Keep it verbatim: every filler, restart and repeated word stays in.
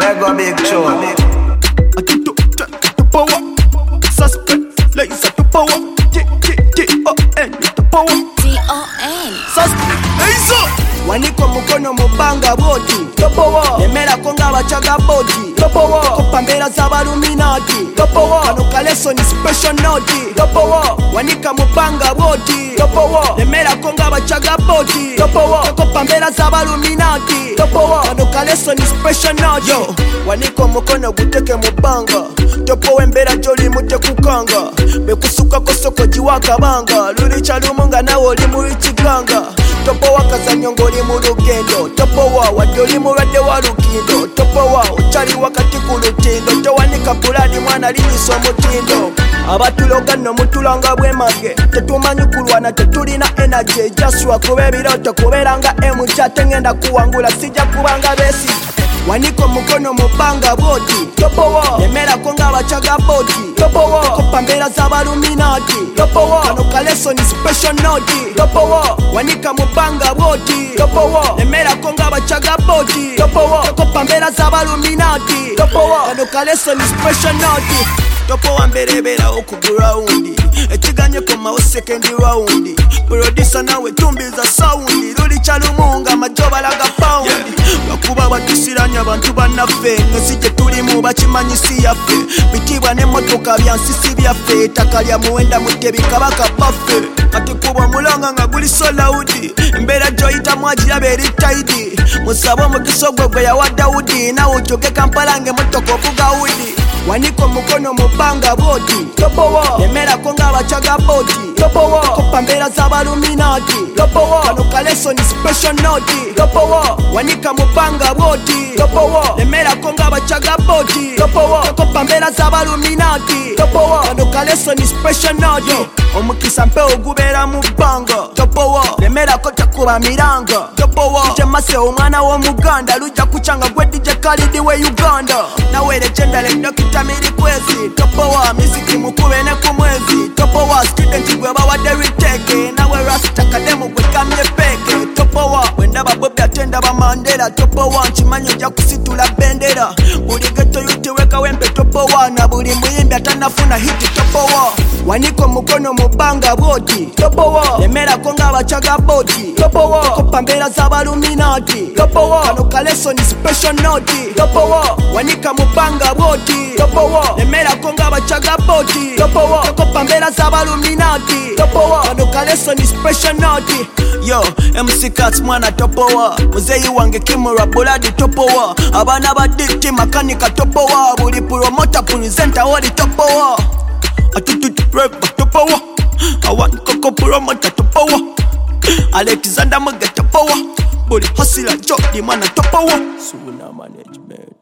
Mega big show. I do to to power. Suspect, laser to power. T T T O N to power. T O N. Suspect, laser. Waniko mukono mubanga boti topowa nemera konga bachaga boti topowa kopambera z'abaluminati topowa kano kaleso ni special note topowa wanika mubanga boti topowa nemera konga bachaga boti topowa kopambera z'abaluminati topowa kano kaleso ni special note yo waniko mukono guteke mubanga topowa embera joli mute kukanga bekusuka kosoko jiwaka banga luli chalumunga nawo oli muri kiganga topowa kazanyongo oli mu lugendo topowa wadde oli mulwadde wa lukindo topowa okyali wakati ku lutindo towanika pulani mwana linyisa omutindo abatuloga nno mutulanga bwemage tetumanyi kulwana tetulina energy jaswa kuba ebirooto kubeera nga emuj ate ngenda kuwangula sijja kubanga besi waniko mukono mubanga boti topowa nemerako ng'abacaga boti topowa kopambera z'abaluminati topowa kano kaleso ni special note topowa wanika mubanga boti topowa nemerako ng'abacaga boti topowa kopambera z'abaluminati topowa kano kaleso ni special note topowa mberebera okugurawundi ekiganye komawo second round producer nawe tumbiza sound luli kyalumunga majobalaga pound bakuba batusiranya abantu bannaffe nesije tulimu bakimanyisi yaffe bitibwa n'emmotoka byansisi byaffe ettaka lya muwenda muttebikabaka baffe kati kuba omulonga nga guli so laudi embeera gyoyitamu agiraba eri taidi musabe omukisa ogwo gwe yawa dawudi nawe otyuke kampala ng'emmotoka ovuga wudi waniko mukono mubanga boti topowa nemerako ng'abacaga boti topowa kopambera z'abaluminati topowa kano kaleso ni special note topowa wanika mubanga boti topowa nemerako ng'abacaga boti topowa kopambera z'abaluminati topowa kano kaleso ni special note omukisa mpe ogubeera mu bbanga topowa nemerako takuba miranga topowa temase omwana w'omuganda lujja kucanga gwe dj kalidi we uganda nawe legendary dokita miri kwezi topowa miziki mukube ne ku mwezi topowa student gwe bawadde reteke nawe rasta kademu gwe kamye peke topowa wendaba bobi atenda bamandera topowa nkimanyi ojja kusitula bendera buli geto yuti weka wempe topowa na buli muyimbi atanafuna hiti topowa waniko mukono mubanga boti topowa nemerako ng'abacaga boti topowa kopambera z'abaluminati topowa kano kaleso ni special note topowa wanika mubanga boti topowa nemerako ng'abacaga boti topowa kopambera z'abaluminati topowa kano kaleso ni special note yo M C Cats mwana topowa muzeyi wange kimura buladi topowa abana badikti makanika topowa buli promota presenter oli topowa atututu rap topowa awan koko promota topowa Alexander Muge topowa buli hustler jodi mwana topowa Suna management